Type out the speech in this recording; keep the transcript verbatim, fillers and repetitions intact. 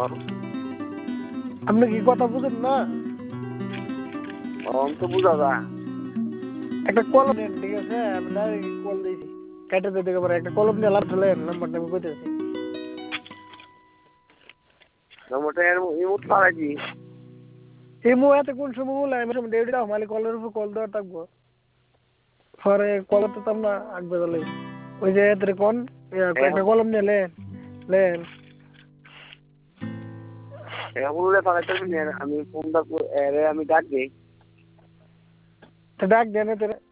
আপনি কি কথা বুঝেন না? অন তো বুঝা যা একটা কলম দেন, ঠিক আছে? আমি ডাইরেক্ট কল দিয়েছি, কেটে দিতে পারে। একটা কলম দিয়ে লাভ ধরলেন, নাম্বারটা আমি কইতেছি। নম্বরটা এর ইমোট পারাইছি। এই মুহূর্তে কোন সময় বলে আমি সময় ডেউটি দাও, মালিক কলের উপর কল দেওয়া থাকবো। পরে কল তো না আগে বলে ওই যে এদের কোন একটা কলম নিয়ে লেন লেন এগুলো পারাইতে আমি ফোনটা এরে আমি ডাক দেই। ডাক দেন এদের